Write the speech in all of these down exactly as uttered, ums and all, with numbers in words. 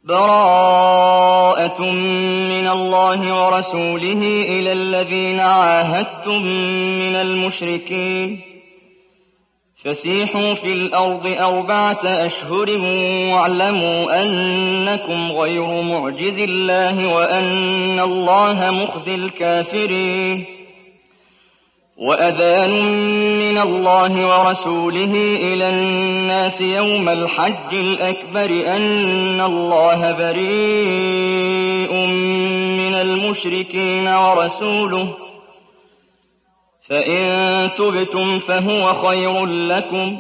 براءة من الله ورسوله إلى الذين عاهدتم من المشركين فسيحوا في الأرض أربعة أشهر واعلموا أنكم غير معجز الله وأن الله مخزي الكافرين وأذان من الله ورسوله إلى الناس يوم الحج الأكبر أن الله بريء من المشركين ورسوله فإن تبتم فهو خير لكم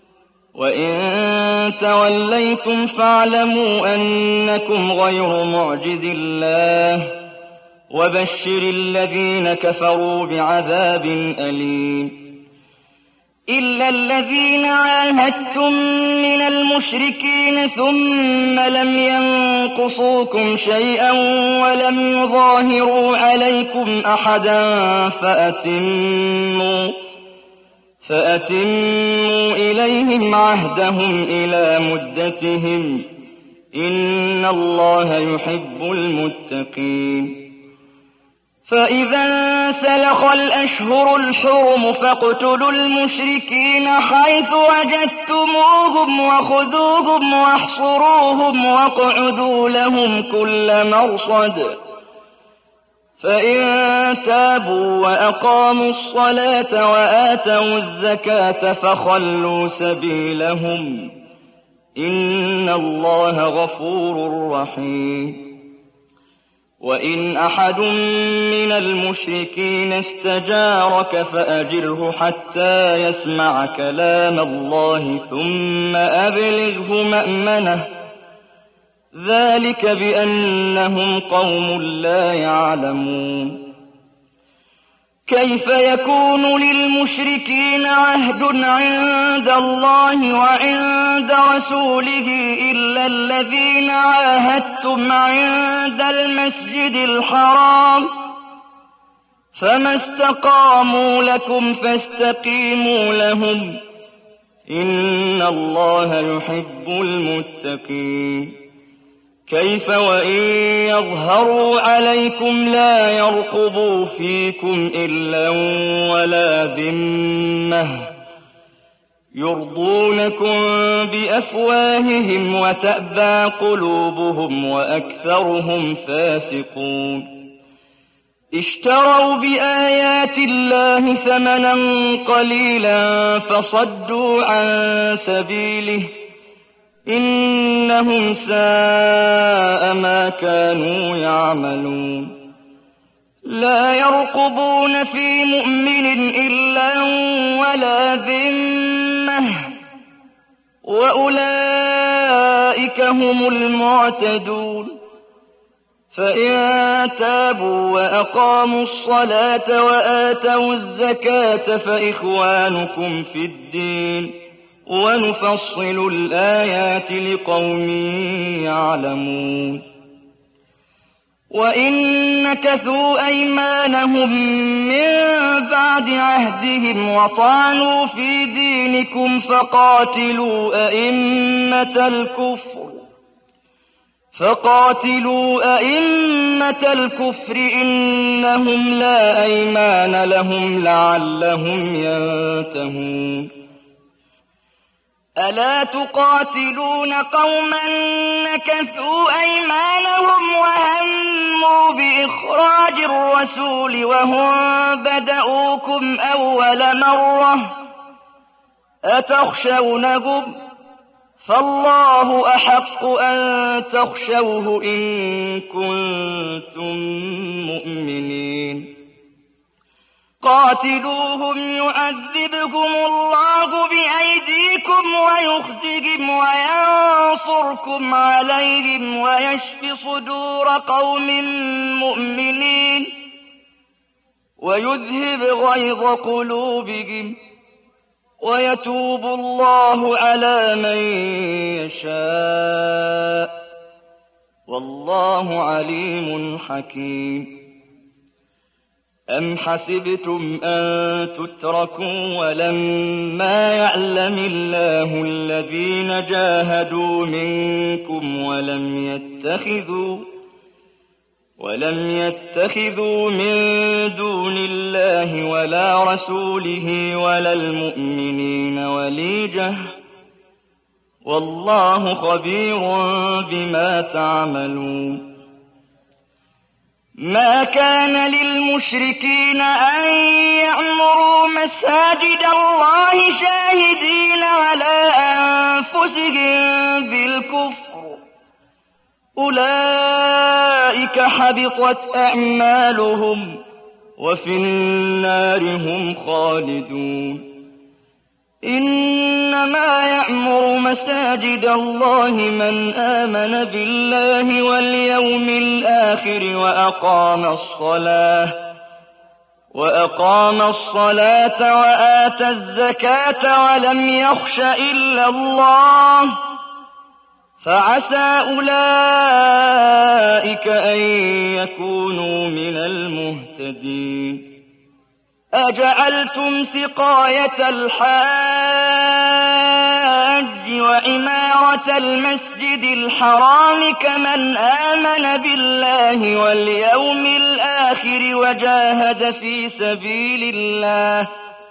وإن توليتم فاعلموا أنكم غير معجز الله وبشر الذين كفروا بعذاب أليم إلا الذين عاهدتم من المشركين ثم لم ينقصوكم شيئا ولم يظاهروا عليكم أحدا فأتموا فأتموا إليهم عهدهم إلى مدتهم إن الله يحب المتقين فإذا انسلخ الأشهر الحرم فاقتلوا المشركين حيث وجدتموهم وخذوهم واحصروهم واقعدوا لهم كل مرصد فإن تابوا وأقاموا الصلاة وآتوا الزكاة فخلوا سبيلهم إن الله غفور رحيم وإن أحد من المشركين استجارك فأجره حتى يسمع كلام الله ثم أبلغه مأمنه ذلك بأنهم قوم لا يعلمون كيف يكون للمشركين عهد عند الله وعند رسوله إلا الذين عاهدتم عند المسجد الحرام فما استقاموا لكم فاستقيموا لهم إن الله يحب المتقين كيف وإن يظهروا عليكم لا يرقبوا فيكم إلا ولا ذمة يرضونكم بأفواههم وتأبى قلوبهم وأكثرهم فاسقون اشتروا بآيات الله ثمنا قليلا فصدوا عن سبيله إنهم ساء ما كانوا يعملون لا يرقبون في مؤمن إلا ولا ذمة وأولئك هم المعتدون فإن تابوا وأقاموا الصلاة وآتوا الزكاة فإخوانكم في الدين ونفصل الآيات لقوم يعلمون وإن نكثوا أيمانهم من بعد عهدهم وطعنوا في دينكم فقاتلوا أئمة الكفر فقاتلوا أئمة الكفر إنهم لا أيمان لهم لعلهم ينتهون ألا تقاتلون قوما نكثوا أيمانهم وهموا بإخراج الرسول وهم بدؤوكم أول مرة أتخشونهم فالله أحق أن تخشوه إن كنتم مؤمنين قاتلوهم يعذبهم الله بأيديكم ويخزهم وينصركم عليهم ويشف صدور قوم مؤمنين ويذهب غيظ قلوبهم ويتوب الله على من يشاء والله عليم حكيم أَمْ حَسِبْتُمْ أَن تُتْرَكُوا وَلَمَّا يَعْلَمِ اللَّهُ الَّذِينَ جَاهَدُوا مِنكُمْ وَلَمْ يَتَّخِذُوا وَلَمْ يَتَّخِذُوا مِن دُونِ اللَّهِ وَلَا رَسُولِهِ وَلَا الْمُؤْمِنِينَ وَلِيجَةً ۚ وَاللَّهُ خَبِيرٌ بِمَا تَعْمَلُونَ. ما كان للمشركين أن يعمروا مساجد الله شاهدين على أنفسهم بالكفر، أولئك حبطت أعمالهم وفي النار هم خالدون. إنما يعمر مساجد الله من آمن بالله واليوم الآخر وأقام الصلاة وأقام الصلاة وآتى الزكاة ولم يخش إلا الله، فعسى أولئك أن يكونوا من المهتدين. أجعلتم سقاية الحاج وعمارة المسجد الحرام كمن آمن بالله واليوم الآخر وجاهد في سبيل الله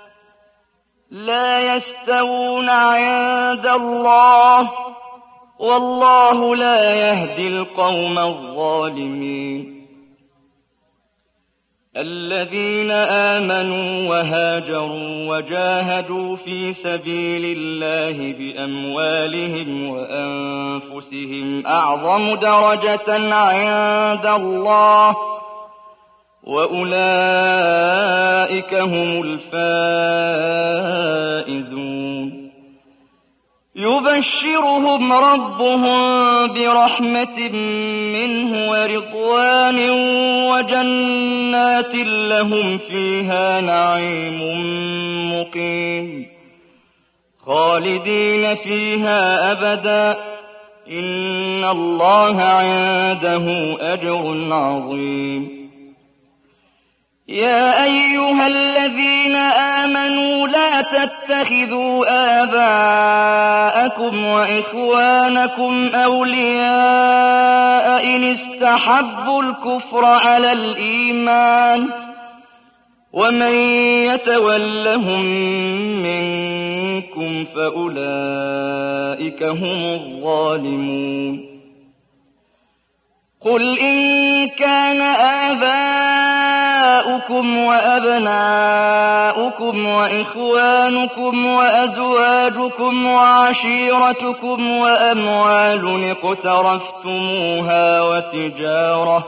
لا يستوون عند الله، والله لا يهدي القوم الظالمين. الذين آمنوا وهاجروا وجاهدوا في سبيل الله بأموالهم وأنفسهم أعظم درجة عند الله، وأولئك هم الفائزون. يبشرهم ربهم برحمة منه ورضوان وجنات لهم فيها نعيم مقيم خالدين فيها أبدا، إن الله عنده أجر عظيم. يا أيها الذين آمنوا لا تتخذوا آباءكم وإخوانكم أولياء إن استحبوا الكفر على الإيمان، ومن يتولهم منكم فأولئك هم الظالمون. قل إن كان آباؤكم وأبناؤكم وإخوانكم وأزواجكم وعشيرتكم وأموال اقترفتموها وتجارة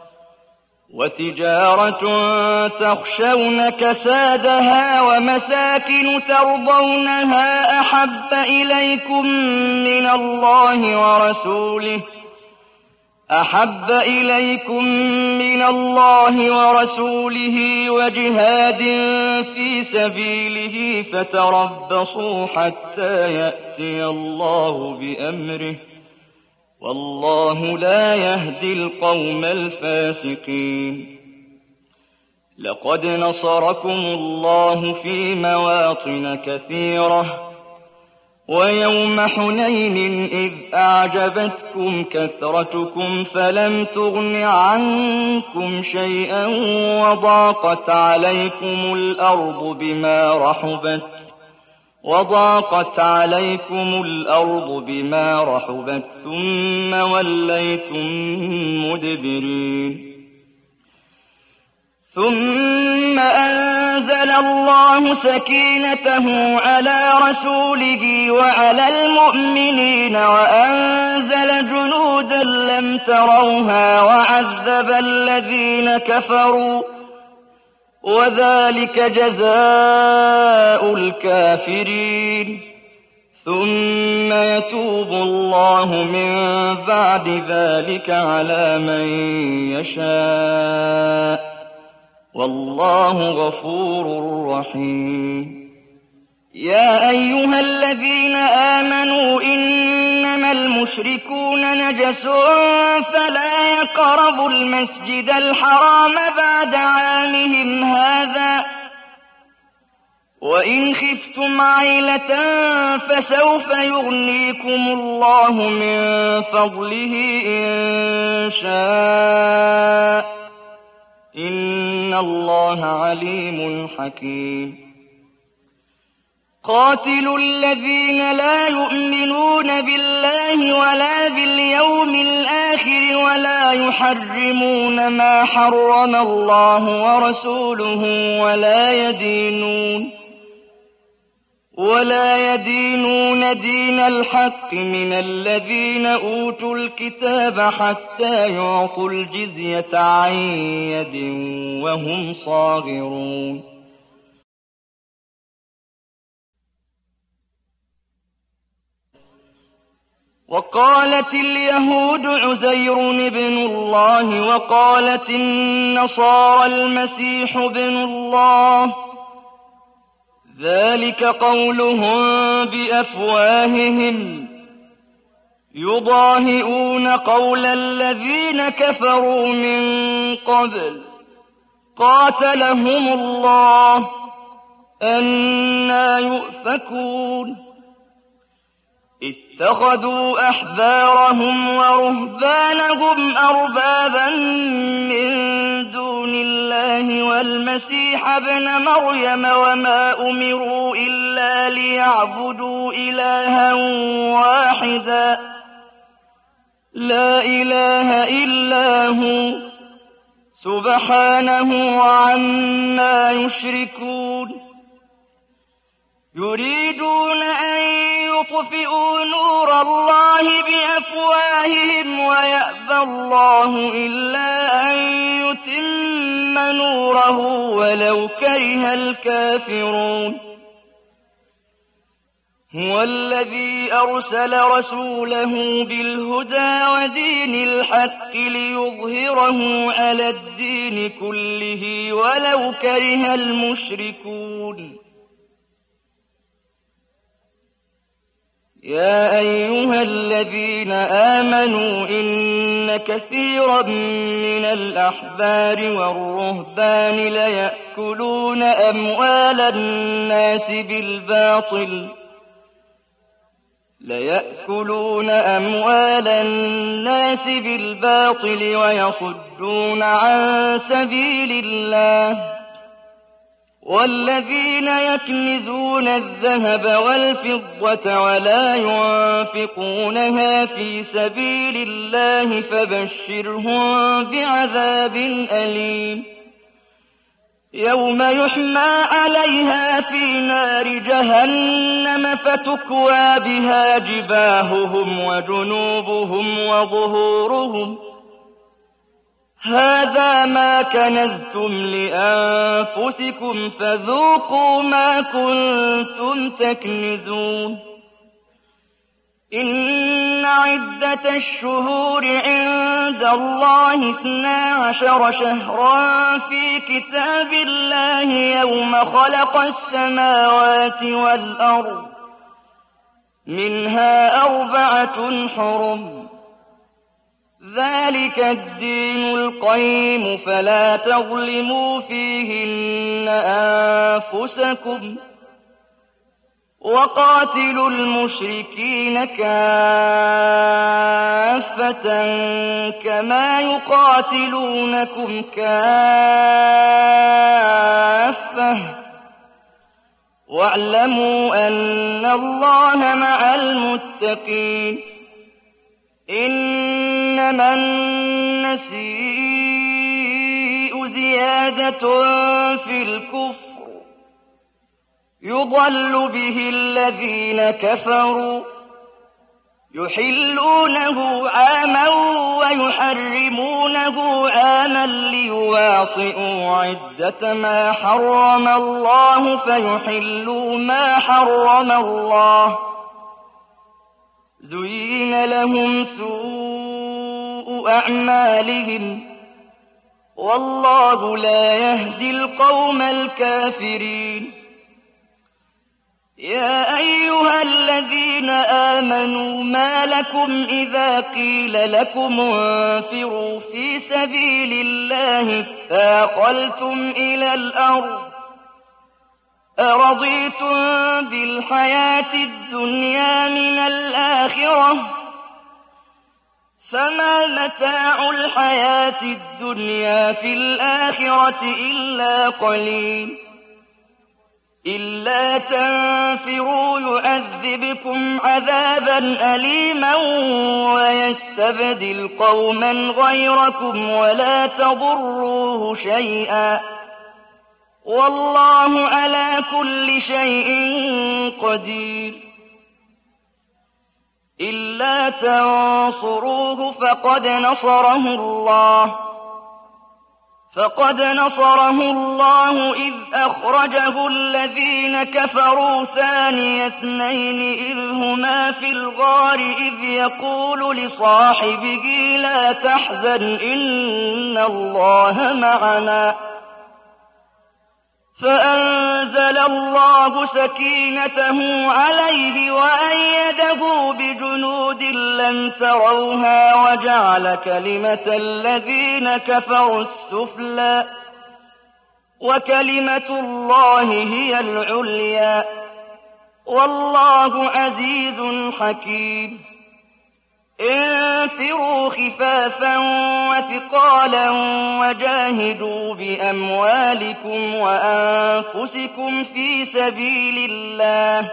وتجارة تخشون كسادها ومساكن ترضونها أحب إليكم من الله ورسوله أحب إليكم من الله ورسوله وجهاد في سبيله فتربصوا حتى يأتي الله بأمره، والله لا يهدي القوم الفاسقين. لقد نصركم الله في مواطن كثيرة ويوم حنين إذ أعجبتكم كثرتكم فلم تغن عنكم شيئا وضاقت عليكم الأرض بما رحبت وضاقت عليكم الأرض بما رحبت ثم وليتم مدبرين. ثم أنزل الله سكينته على رسوله وعلى المؤمنين وأنزل جنودا لم تروها وعذب الذين كفروا، وذلك جزاء الكافرين. ثم يتوب الله من بعد ذلك على من يشاء، والله غفور رحيم. يا أيها الذين آمنوا إنما المشركون المشركون نجس فلا يقربوا المسجد الحرام بعد عامهم هذا وإن خفتم عيلة فسوف يغنيكم الله من فضله إن شاء إن الله عليم حكيم قاتلوا الذين لا يؤمنون بالله ولا باليوم الآخر ولا يحرمون ما حرم الله ورسوله ولا يدينون ولا يدينون دين الحق من الذين أوتوا الكتاب حتى يعطوا الجزية عن يد وهم صاغرون وقالت اليهود عزير ابن الله وقالت النصارى المسيح ابن الله ذلك قولهم بأفواههم يضاهئون قول الذين كفروا من قبل قاتلهم الله أنى يؤفكون اتخذوا أحبارهم ورهبانهم أربابا من دون الله والمسيح ابن مريم وما أمروا إلا ليعبدوا إلها واحدا لا إله إلا هو سبحانه عما يشركون يريدون أن يطفئوا نور الله بأفواههم ويأبى الله إلا أن يتم نوره ولو كره الكافرون هو الذي أرسل رسوله بالهدى ودين الحق ليظهره على الدين كله ولو كره المشركون يا أيها الذين آمنوا إن كثيرا من الأحبار والرهبان ليأكلون أموال الناس بالباطل ليأكلون أموال الناس بالباطل ويصدون عن سبيل الله والذين يكنزون الذهب والفضة ولا ينفقونها في سبيل الله فبشرهم بعذاب أليم يوم يحمى عليها في نار جهنم فتكوى بها جباههم وجنوبهم وظهورهم هذا ما كنزتم لأنفسكم فذوقوا ما كنتم تكنزون إن عدة الشهور عند الله اثنا عشر شهرا في كتاب الله يوم خلق السماوات والأرض منها أربعة حرم ذلك الدين القيم فلا تظلموا فيهن أنفسكم وقاتلوا المشركين كافة كما يقاتلونكم كافة واعلموا أن الله مع المتقين إنما النسيء زيادة في الكفر يضل به الذين كفروا يحلونه عاما ويحرمونه عاما ليواطئوا عدة ما حرم الله فيحلوا ما حرم الله زين لهم سوء أعمالهم والله لا يهدي القوم الكافرين يا أيها الذين آمنوا ما لكم إذا قيل لكم انفروا في سبيل الله اثاقلتم إلى الأرض أرضيتم بالحياة الدنيا من الآخرة فما متاع الحياة الدنيا في الآخرة إلا قليل إلا تنفروا يعذبكم عذابا أليما ويستبدل قوما غيركم ولا تضروه شيئا والله على كل شيء قدير إلا تنصروه فقد نصره الله فقد نصره الله إذ أخرجه الذين كفروا ثاني اثنين إذ هما في الغار إذ يقول لصاحبه لا تحزن إن الله معنا فأنزل الله سكينته عليه وأيده بجنود لم تروها وجعل كلمة الذين كفروا السفلى وكلمة الله هي العليا والله عزيز حكيم انفروا خفافا وثقالا وجاهدوا بأموالكم وأنفسكم في سبيل الله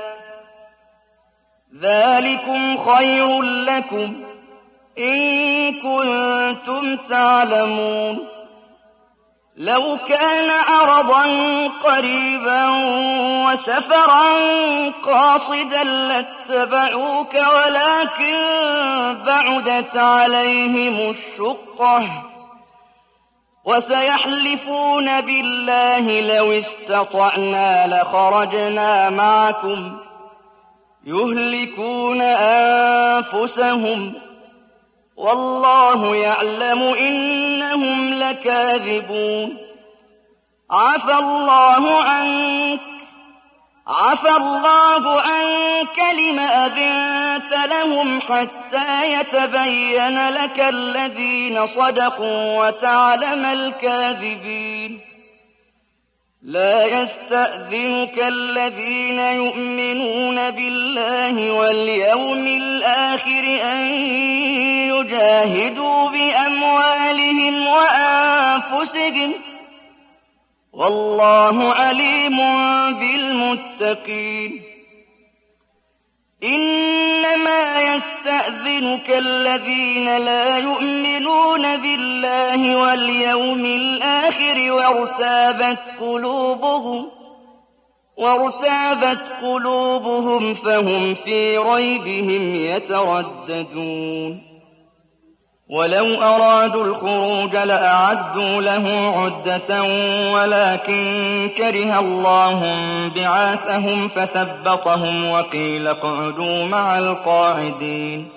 ذلكم خير لكم إن كنتم تعلمون لو كان عرضا قريبا وسفرا قاصدا لاتبعوك ولكن بعدت عليهم الشقة وسيحلفون بالله لو استطعنا لخرجنا معكم يهلكون أنفسهم والله يعلم إنهم لكاذبون عفى الله عنك عفى الله عنك لم أذنت لهم حتى يتبين لك الذين صدقوا وتعلم الكاذبين لا يستأذنك الذين يؤمنون بالله واليوم الآخر أن يجاهدوا بأموالهم وأنفسهم والله عليم بالمتقين إنما يستأذنك الذين لا يؤمنون بالله واليوم الآخر وارتابت قلوبهم وارتابت قلوبهم فهم في ريبهم يترددون ولو أرادوا الخروج لأعدوا له عدة ولكن كره الله بعاثهم فثبطهم وقيل اقعدوا مع القاعدين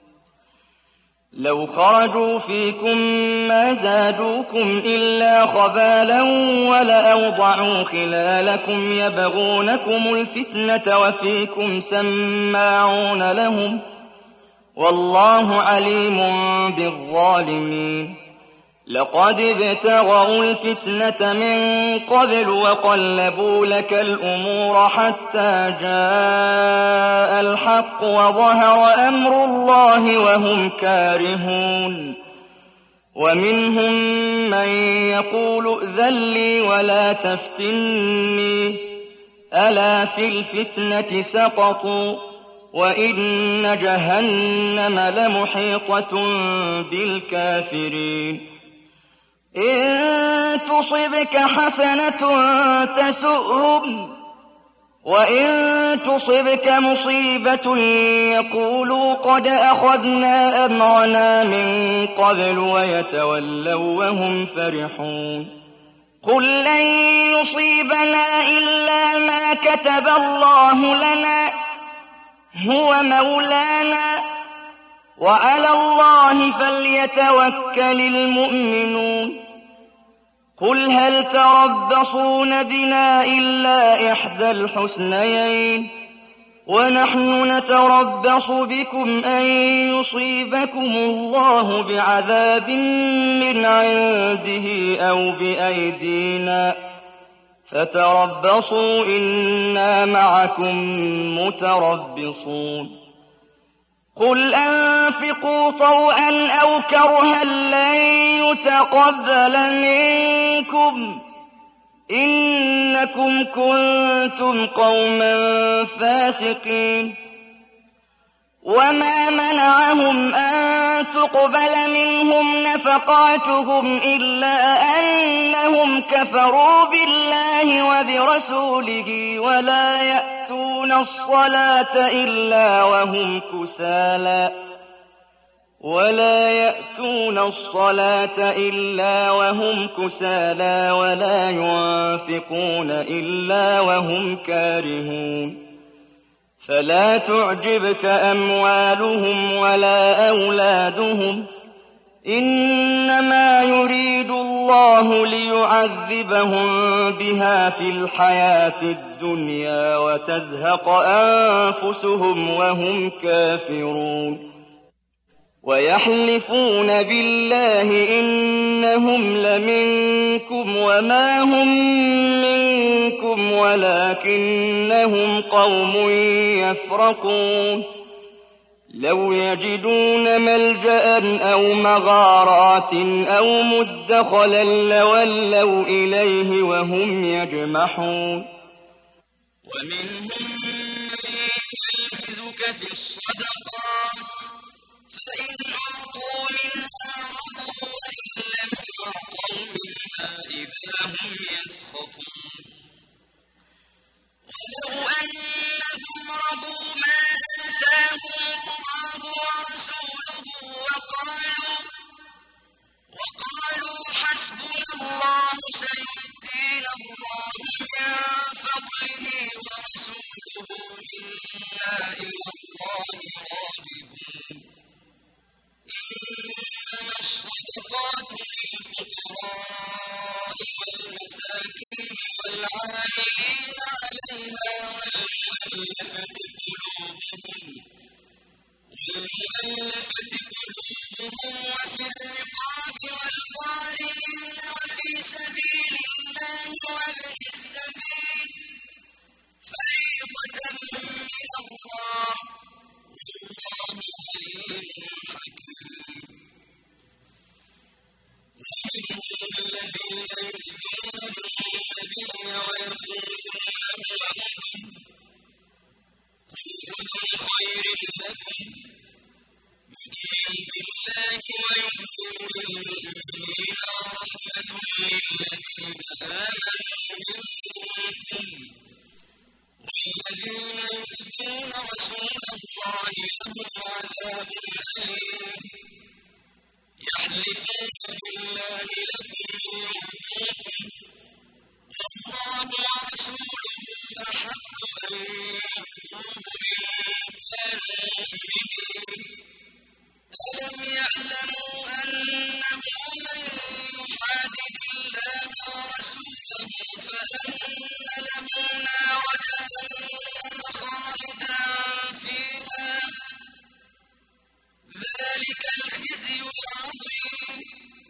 لو خرجوا فيكم ما زادوكم إلا خبالا ولأوضعوا خلالكم يبغونكم الفتنة وفيكم سماعون لهم والله عليم بالظالمين لقد ابتغوا الفتنة من قبل وقلبوا لك الأمور حتى جاء الحق وظهر أمر الله وهم كارهون ومنهم من يقول ائذن لي ولا تفتني ألا في الفتنة سقطوا وإن جهنم لمحيطة بالكافرين إن تصبك حسنة تسؤهم وإن تصبك مصيبة يقولوا قد أخذنا أمرنا من قبل ويتولوا وهم فرحون قل لن يصيبنا إلا ما كتب الله لنا هو مولانا وعلى الله فليتوكل المؤمنون قل هل تربصون بنا إلا إحدى الحسنيين ونحن نتربص بكم أن يصيبكم الله بعذاب من عنده أو بأيدينا فتربصوا إنا معكم متربصون قل أنفقوا طوعا أو كرها لن يتقبل منكم إنكم كنتم قوما فاسقين وما منعهم أن تقبل منهم نفقاتهم إلا أنهم كفروا بالله وبرسوله ولا يأتون الصلاة إلا وهم كسالى ولا يأتون الصلاة إلا وهم كسالى ولا ينفقون إلا وهم كارهون فلا تعجبك أموالهم ولا أولادهم إنما يريد الله ليعذبهم بها في الحياة الدنيا وتزهق أنفسهم وهم كافرون ويحلفون بالله إنهم لمنكم وما هم منكم ولكنهم قوم يفرقون لو يجدون ملجأ أو مغارات أو مدخلا لولوا إليه وهم يجمحون ومنهم من يلمزك في الصدقات فإن أعطوا منها رضوا وإن لم يعطوا منها إذا هم يسخطون ولو أنهم رضوا ما آتاهم الله ورسوله وقالوا وقالوا حسبنا الله سيؤتينا الله من فضله ورسوله إنا إلى الله راغبون إنما الصدقات للفقراء والمساكين والعاملين عليها والمؤلفة قلوبهم والمؤلفة قلوبهم وفي الرقاب والغارمين وفي سبيل الله وابن السبيل فريضة من الله والله عليم حكيم ومنهم الذين يؤمنون النبي ويقولون هو أذن قل أذن خير لكم يؤمن بالله ويؤمن للمؤمنين ورحمة للذين آمنوا منكم والذين يؤذون رسول الله لهم عذاب أليم يحلفون بالله لكم ليرضوكم والله ورسوله أحق أن يرضوه إن كانوا مؤمنين ألم يعلموا أنه من يحادد الله ورسوله فأن له نار جهنم خالدا فيها ذلك الخزي العظيم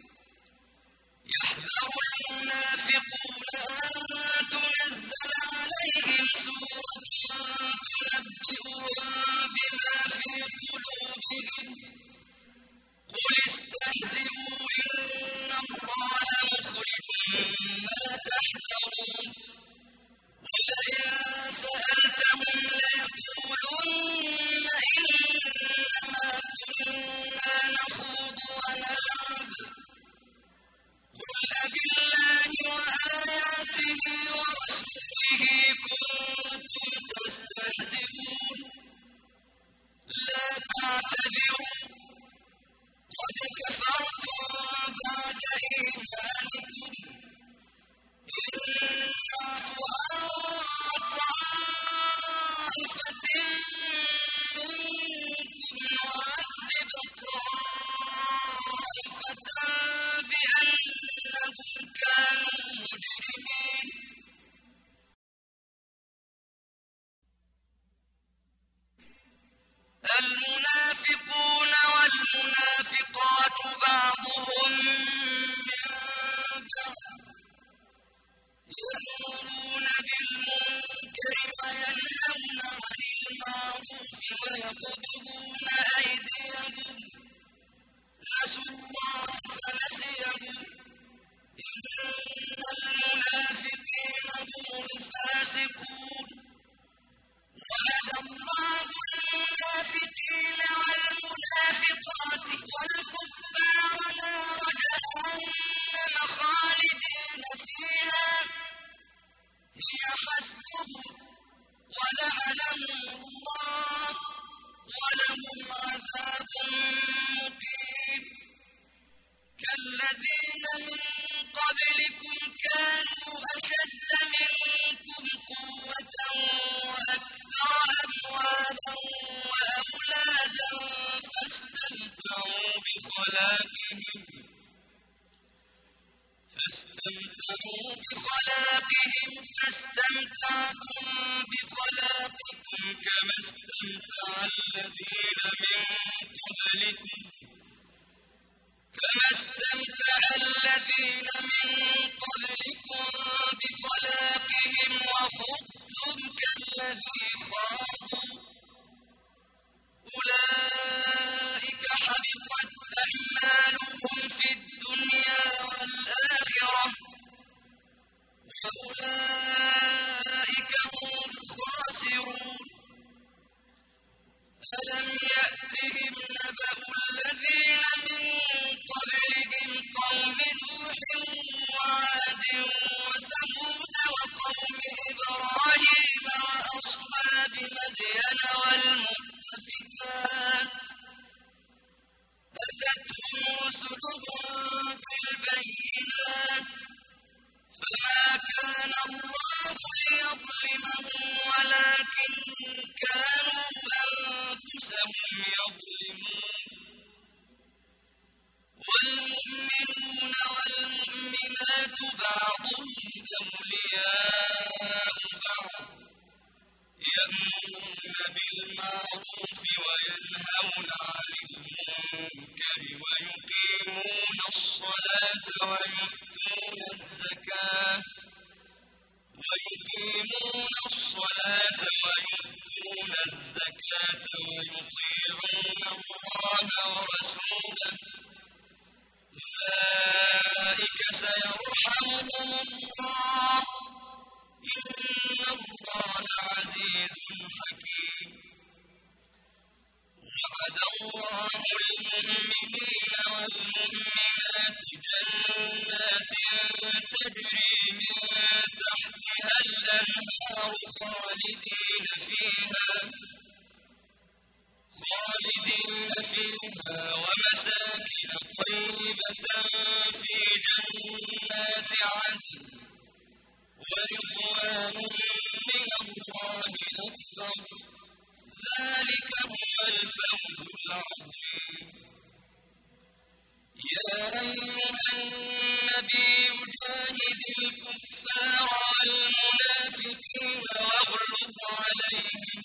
يحذر المنافقون أن تنزل عليهم سورة تنبئهم بما في قلوبهم قل استهزئوا إن الله مخرج ما تحذرون ولئن سألتهم ليقولن إنما كنا بخلاقهم فاستمتعوا بخلاقهم فاستمتعتم بخلاقكم كما استمتع الذين من قبلكم كما استمتع الذين من قبلكم بخلاقهم وخضتم كالذي خاضوا أولئك حبطت أعمالهم في الدنيا والآخرة وأولئك هم الخاسرون ألم يأتهم نبأ الذين من قبلهم قوم نوح وعاد وثمود وقوم إبراهيم وأصحاب مدين والمؤتفكات أتتهم رسلهم بالبينات فما كان الله ليظلمهم ولكن كانوا أنفسهم يظلمون والمؤمنون والمؤمنات بعضهم أولياء بعض يأمرون بالمعروف وينهون عن المنكر ويقيمون الصلاة ويؤتون الزكاة ويقيمون الصلاة ويؤتون الزكاة ويطيعون الله ورسوله أولئك سيرحمهم الله إن الله عزيز حكيم وعد الله المؤمنين والمؤمنات جنات تجري من تحتها الأنهار خالدين فيها خالدين فيها ومساكن طيبة في جنات عدن ورضوان من الله أكبر ذلك هو الفوز العظيم يا أيها النبي جاهد الكفار والمنافقين واغلظ عليهم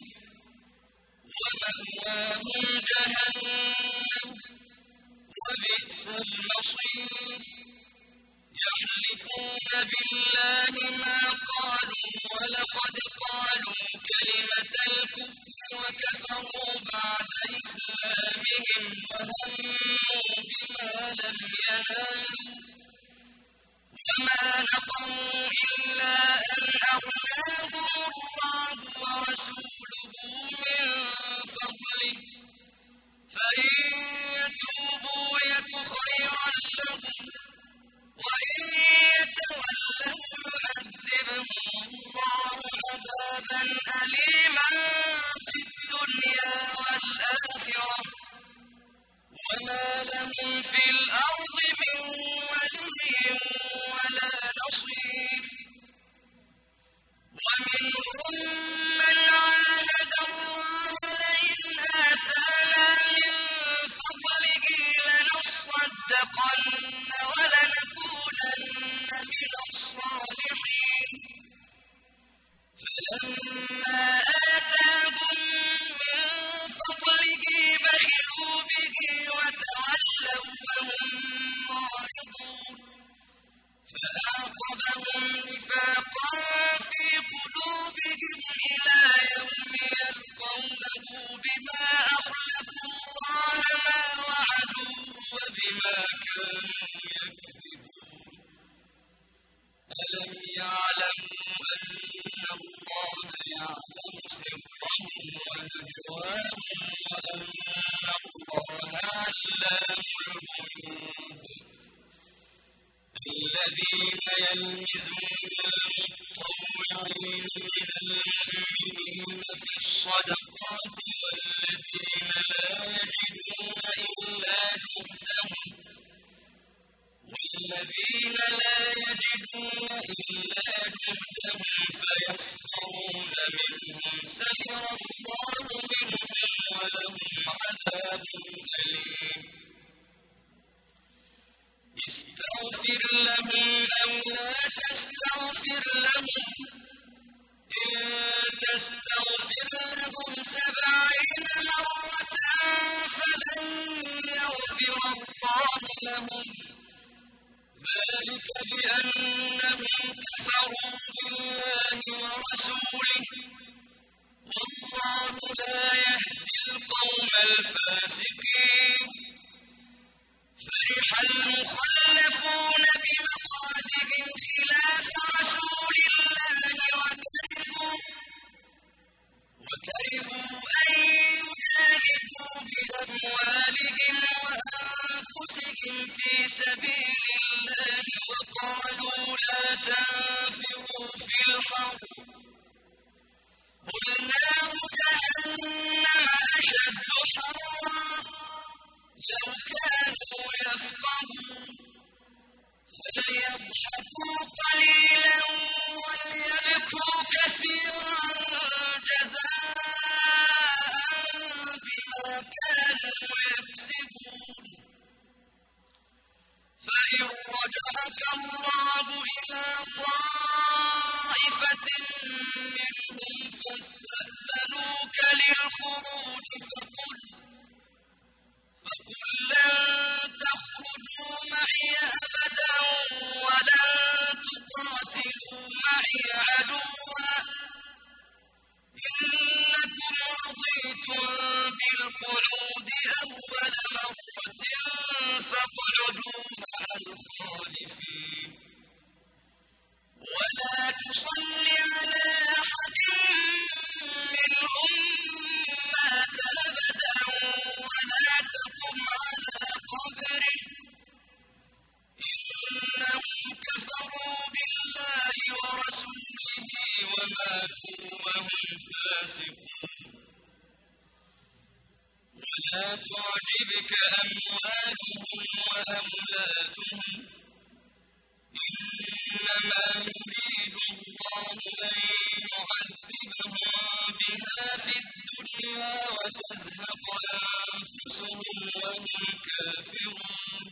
ومأواهم جهنم وبئس المصير يحلفون بالله ما قالوا ولقد قالوا كلمة الكفر وكفروا بعد إسلامهم وهموا بما لم ينالوا وما نقموا إلا أن أغناهم الله ورسوله من فضله فإن يتوبوا يك خيرا لهم وإن يتولوا يعذبهم الله عذابا أليما في الدنيا والآخرة وما لهم في الأرض من ولي ولا نصير ومنهم من عاهد الله لئن آتانا من فضله لنصدقن ولنكونن من الصالحين فلما آتاهم من فضله بخلوا به وتولوا وهم معرضون فأعقبهم نفاقا في قلوبهم إلى يوم يلقونه بما أخلفوا الله ما وعدوه وبما كانوا يكذبون ألم يعلموا أن الله يعلم سرهم ونجواهم وأن الله علام الغيوب الذين يلمزون المطوعين من المؤمنين في الصدقات والذين لا يجدون إلا جهدهم والذين لا يجدون إلا جهدهم فيسخرون منهم سخر الله منهم ولهم عذاب أليم تستغفر لهم سبعين مرة فلن يغفر الله لهم ذلك بأنهم كفروا بالله ورسوله والله لا يهدي القوم الفاسقين فرح المخلفون بمقعدهم خلاف رسول الله وكرهوا وكرهوا أن يجاهدوا بأموالهم وأنفسهم في سبيل الله وقالوا لا تنفروا في الحرب قل نار جهنم أشد حرا لو كانوا يفقهون فليضحكوا قليلا وليبكوا كثيرا جزاء بما كانوا يكسبون فإن رجعك الله إلى طائفة منهم فاستأذنوك للخروج فقل فقل لن تخرجوا معي أبدا ولن تقاتلوا معي عدوا إنكم رضيتم بالقعود أول مرة فاقعدوا مع الخالفين ولا تصل على أحد منهم مات أبدا ولا تقم على قبره إنهم كفروا بالله ورسوله وماتوا وهم فاسقون ولا تعجبك أموالهم وأولادهم إنما يريد الله أن يعذبهم بها في الدنيا وتزهق أنفسهم وهم كافرون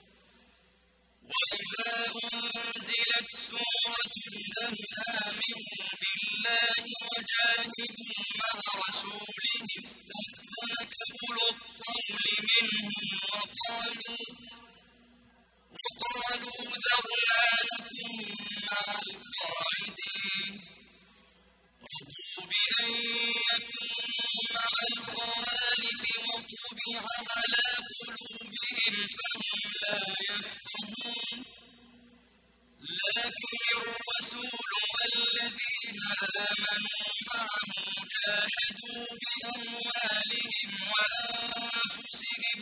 وإذا أنزلت سورة أن آمنوا بالله وجاهدوا مع رسوله استأذنك أولو الطول منهم وقالوا وقالوا ذرنا نكن مع القاعدين رضوا بأن يكونوا مع الخوالف وطبع على قلوبهم فهم لا يفقهون لكن الرسول والذين آمنوا معه جاهدوا بأموالهم وأنفسهم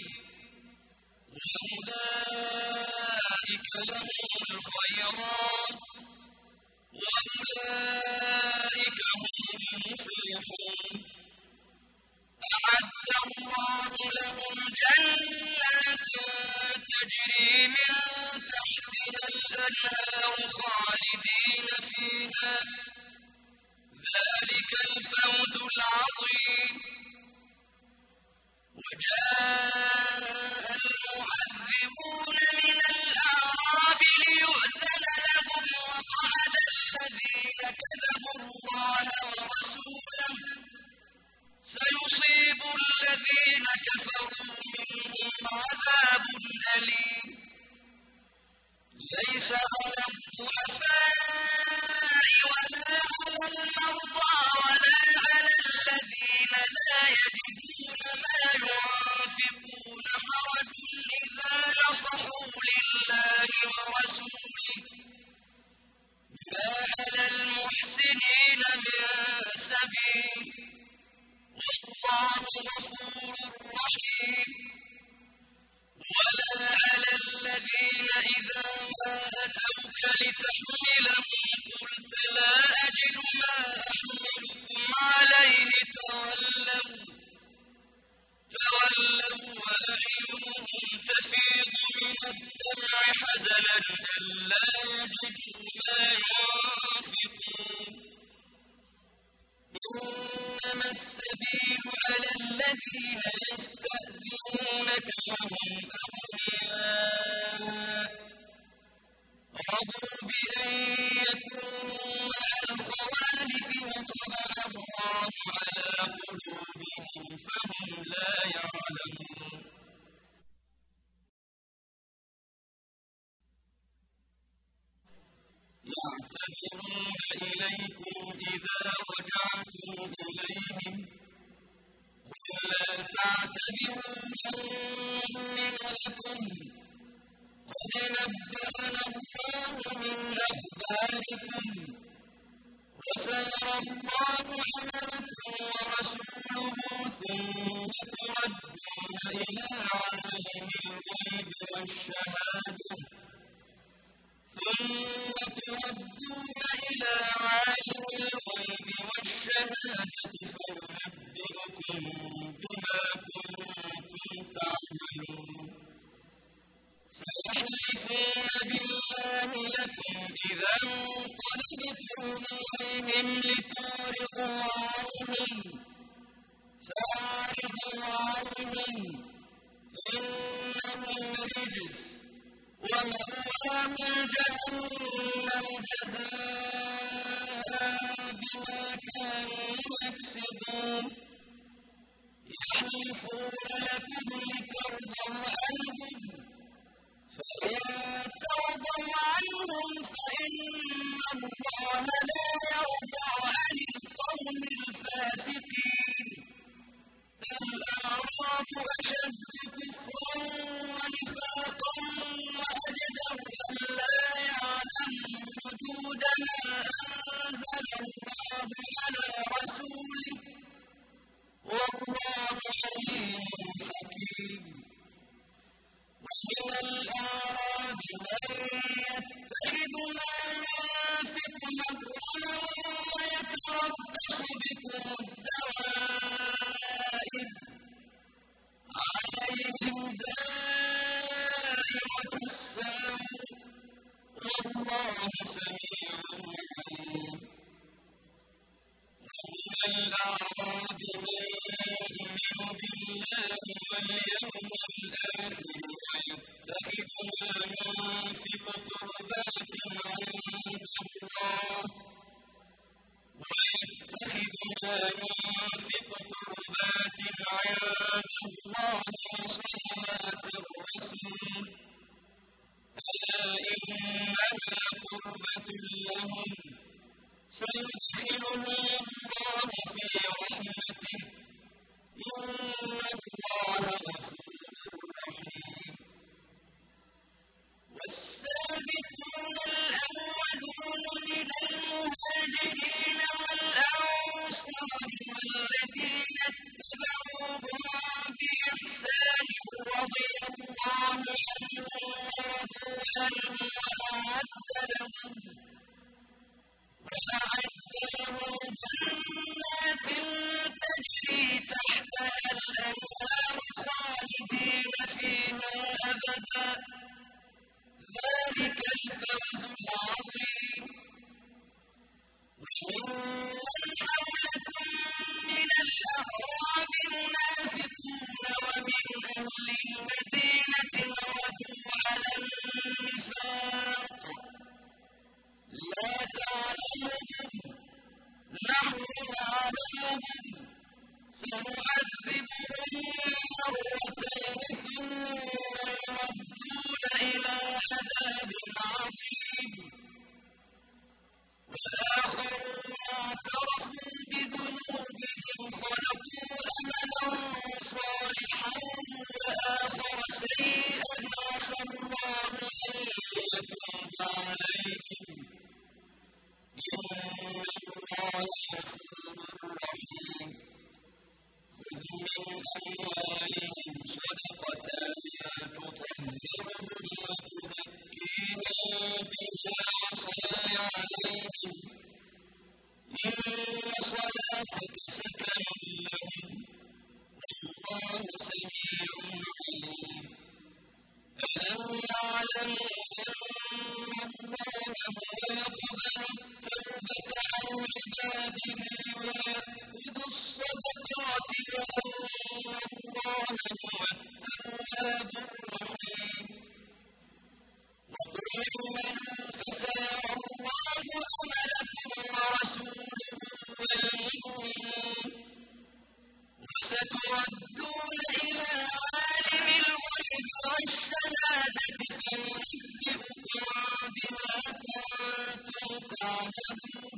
وأولئك لهم الخيرات وأولئك هم المفلحون أعد الله لهم جنات تجري من تحتها الأنهار خالدين فيها ذلك الفوز العظيم وجاء المعذبون من الأعراب ليؤذن لهم وقعد الذين كذبوا الله ورسوله سيصيب الذين كفروا منهم عذاب أليم ليس على الضعفاء ولا على المرضى ولا على الذين لا يجدون ما ينفقون حرج إذا نصحوا لله ورسوله ما على المحسنين من سبيل والله غفور رحيم ولا على الذين إذا ما أتوك لتحملهم قلت لا أجد ما أحملكم عليه تولوا تولوا وأعينهم تفيض من الدمع حزنا ألا يجدوا ما ينفقون إنما السبيل على الذين يستأذنونك وهم أغنياء رضوا بأن يكونوا مع الخوالف وطبع الله يعتذرون إليكم إذا رجعتم إليهم قل لا تعتذروا لن نؤمن لكم قد نبأنا الله من أخباركم وسيرى الله عملكم ورسوله ثم تردون إلى عالم الغيب والشهادة ثم تردون إلى عالم الغيب والشهادة فينبئكم بما كنتم تعملون سيحلفون بالله لكم إذا انقلبتم إليهم لتعرضوا عنهم فأعرضوا عنهم إنهم رجس ومأواهم جهنم جزاء بما كانوا يكسبون يحلفون لكم لترضوا عنهم فإن ترضوا عنهم فإن الله لا يرضى عن القوم الفاسقين الأعراب أشد كفرا ونفاقا وأجدر ألا يعلم حدود ما أنزل الله على رسوله والله عليم حكيم ومن الأعراب من يتخذ ما ينفق مغرما ويتربص بكم الدوائر عليهم دائرة السوء والله سميع عليم ومن الأعراب من يؤمن بالله واليوم الآخر ويتخذ ما ينفق قربات عند الله ويتخذ ما ينفق قربات عند الله وصلوات الرسول ألا إنها قربة لهم سيدخلهم الله في رحمته إن الله غفور رحيم والسابقون الأولون من المهاجرين والأنصار والذين اتبعوهم بإحسان رضي الله عنهم ورضوا عنه وأعد لهم وأعد لهم جنات تجري تحتها الأنهار خالدين فيها أبدا ذلك الفوز العظيم وممن حولكم من الأعراب منافقون ومن أهل المدينة مردوا على النفاق لا تعلمهم نحن نعلمهم سنعذبهم مرتين ثم يردون إلى عذاب عظيم وآخرون اعترفوا بذنوبهم خلقوا عملا صالحا وآخر سيئا عسى الله أن يتوب عليهم إن الله غفور رحيم خذ من أموالهم صدقة تطهرهم وتزكيهم يعلمون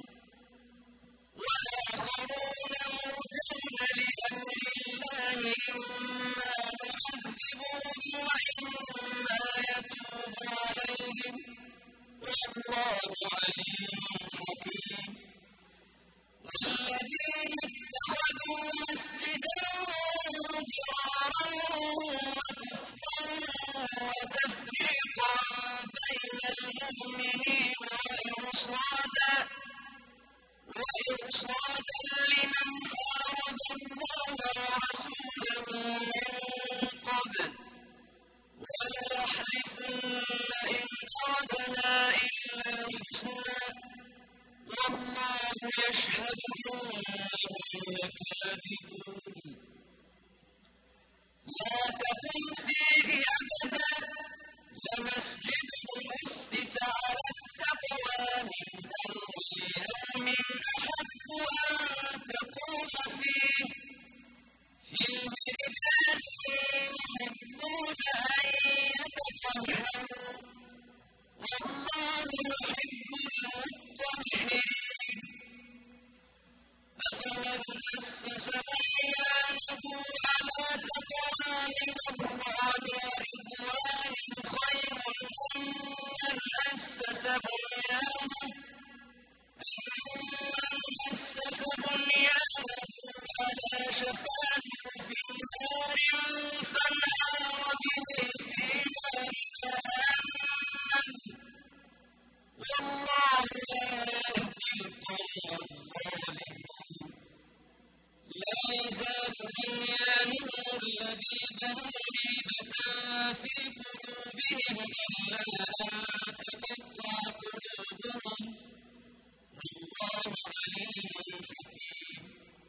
وآخرون مرجون لأمر الله إما نعذبهم وإما يتوب عليهم والله عليم حكيم والذين اتخذوا مسجدا ضرارا وكفرا وتفريقا بين المؤمنين وإرصادا وإرصادا لمن حارب الله ورسوله من قبل وليحلفن إن أردنا إلا الحسنى والله يشهد إنهم لكاذبون لا تقم فيه أبدا لمسجد أسس على التقوى من أول يوم أحق أن تقوم فيه فيه رجال يحبون أن يتطهروا والله يحب المطهرين أفمن أسس بنيانه على تقوى من الله ورضوان خير أم من أسس بنيانه أمن أسس بنيانه على شفا جرف نار فانهار به في نار جهنم والله لا يهدي القوم الظالمين لا يزال بنيانهم الذي بنوا ريبة في قلوبهم إلا أن تقطع قلوبهم والله عليم حكيم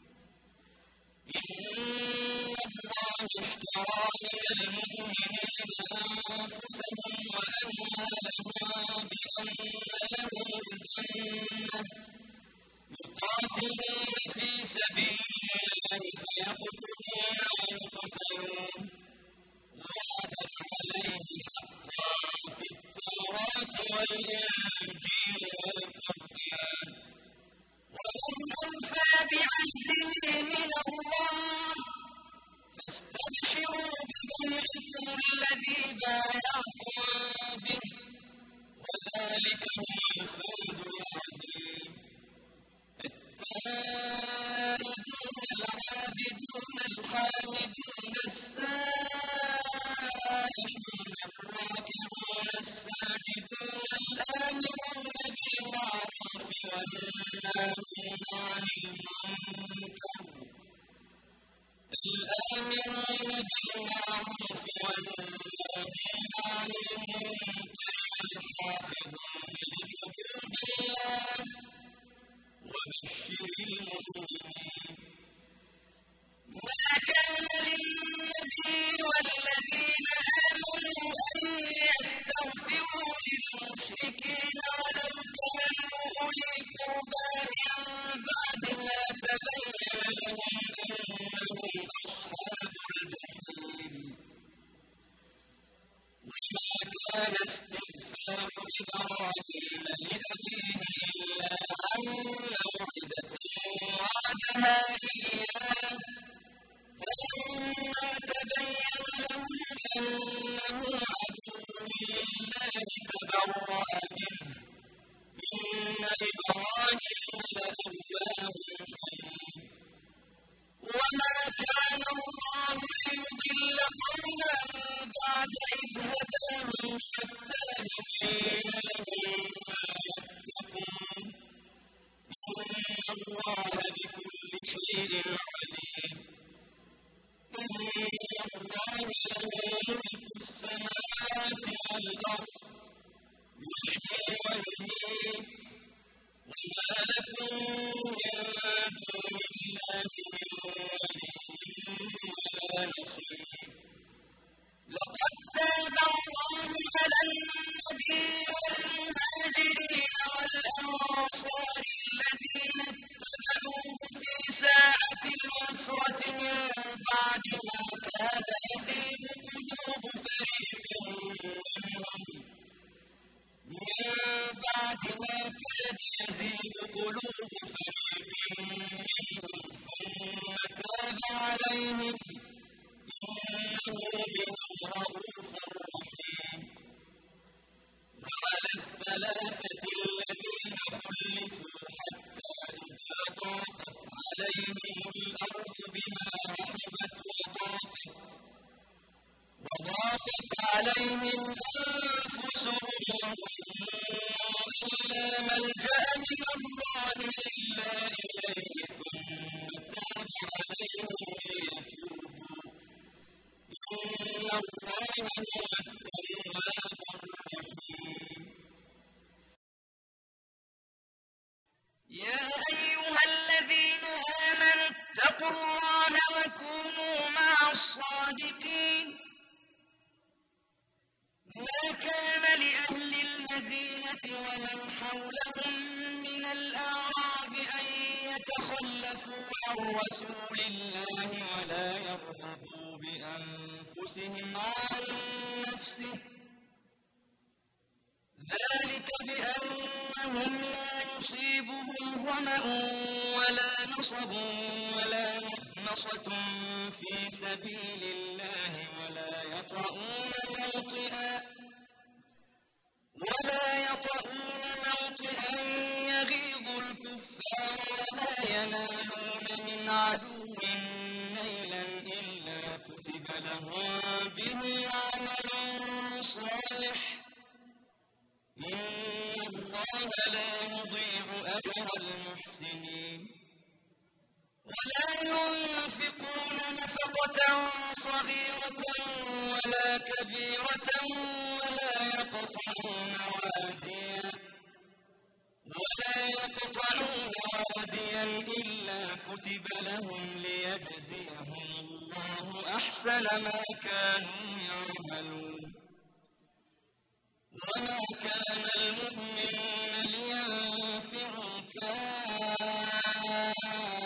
إن الله اشترى من المؤمنين أنفسهم وأموالهم بأن لهم الجنة يقاتلون في سبيل الله فيقتلون ويقتلون وعدا عليه حقا في التوراة والإنجيل والقرآن ومن أوفى بعهده من الله فاستبشروا ببيعكم الذي بايعتم به وذلك هو الفوز العظيم التائبون العابدون الحامدون السائلون الراكعون الساجدون الآمرون بالمعروف والناهون عن المنكر الآمرون بالمعروف والناهون عن المنكر والحافظون لحدود الله وبشر المؤمنين ما كان للنبي والذين آمنوا أن يستغفروا للمشركين ولو كانوا أولي قربى من بعد ما تبين لهم أنهم أصحاب الجحيم وما كان استغفار إبراهيم لأبيه إلا عن موعدة وعدها إياه فلما تبين له أنه عدو لله تبرأ منه إن إبراهيم لأواه حليم وما كان الله ليضل قوما بعد إذ هداهم حتى يبين لهم ما يتقون إن الله بكل شيء عليم إن الله له ملك السماوات والأرض يحيي ويميت وما لكم من دون الله من ولي ولا نصير لقد تاب الله على النبي والمهاجرين والأنصار الذين اتبعوه في ساعة العسرة من بعد ما كاد يزيغ قلوب فريق منهم من بعد ما كاد يزيغ بهم رؤوف رحيم وعلى الثلاثة الذين خلفوا حتى إذا ضاقت عليهم الأرض بما رحبت وضاقت وضاقت عليهم أنفسهم وظنوا أن لا ملجأ من الله إلا إليه ثم تاب عليهم ليتوبوا إن الله هو التواب الرحيم. يا أيها الذين آمنوا اتقوا الله وكونوا مع الصادقين. ما كان لأهل المدينة ومن حولهم من الأعراب أن يتخلفوا عن رسول الله ولا يرغبوا بأنفسهم عن نفسه ذلك بأنهم لا يصيبهم ظمأ ولا نصب ولا مخمصة في سبيل الله ولا يطؤون موطئا ولا يطؤون موطئا يغيظ الكفار ولا ينالون من عدو نيلا إلا كتب لهم به عمل صالح إن الله لا يضيع أجر المحسنين. ولا ينفقون نفقة صغيرة ولا كبيرة ولا يقطعون واديا ولا يقطعون واديا إلا كتب لهم ليجزيهم الله أحسن ما كانوا يعملون. وما كان المؤمنون لينفروا كافة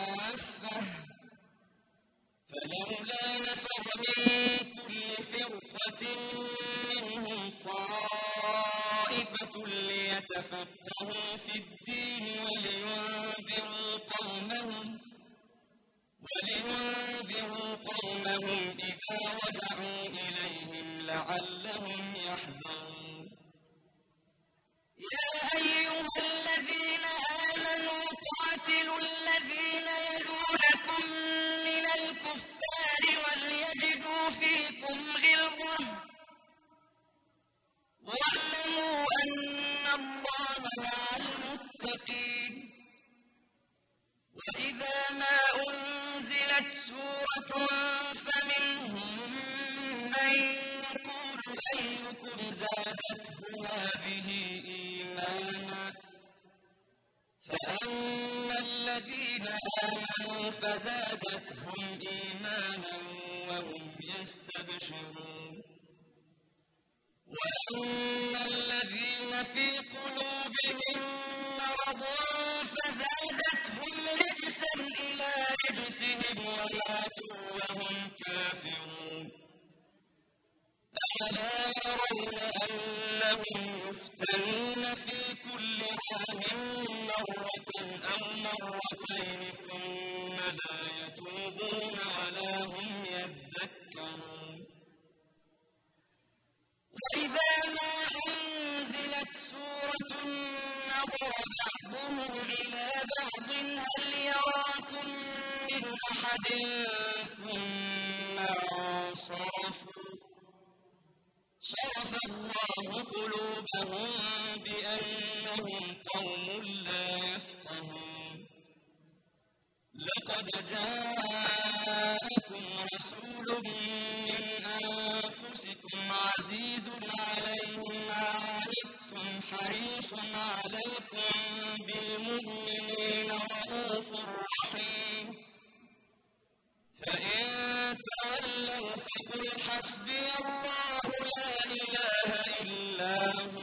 فلولا نفر من كل فرقة منهم طائفة ليتفقهوا في الدين ولينذروا قومهم ولينذروا قومهم إذا رجعوا إليهم لعلهم يحذرون. يا أيها الذين آمنوا قاتلوا الذين يلونكم من الكفار وليجدوا فيكم غلظة واعلموا أن الله مع المتقين. وإذا ما أنزلت سورة فمنهم من يقول أيكم زادته هذه إيمانا فأما الذين آمنوا فزادتهم إيمانا وهم يستبشرون. وأما الذين في قلوبهم مرض فزادتهم رجسا إلى رجسهم وماتوا وهم كافرون. ألا يرون أنهم يفتنون في كل عام مرة أو مرتين ثم لا يتوبون ولا هم يذكرون. وإذا ما أنزلت سورة نظر بعضهم إلى بعض هل يراكم من أحد ثم انصرفوا صرف الله قلوبهم بأنهم قوم لا يفقهون. لقد جاءكم رسول من أنفسكم عزيز عليه ما عنتم حريص عليكم بالمؤمنين رءوف رحيم. فإن تولوا فقل حسبي الله لا إله إلا هو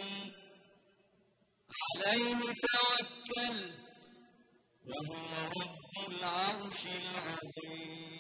عليه توكلت وهو رب العرش العظيم.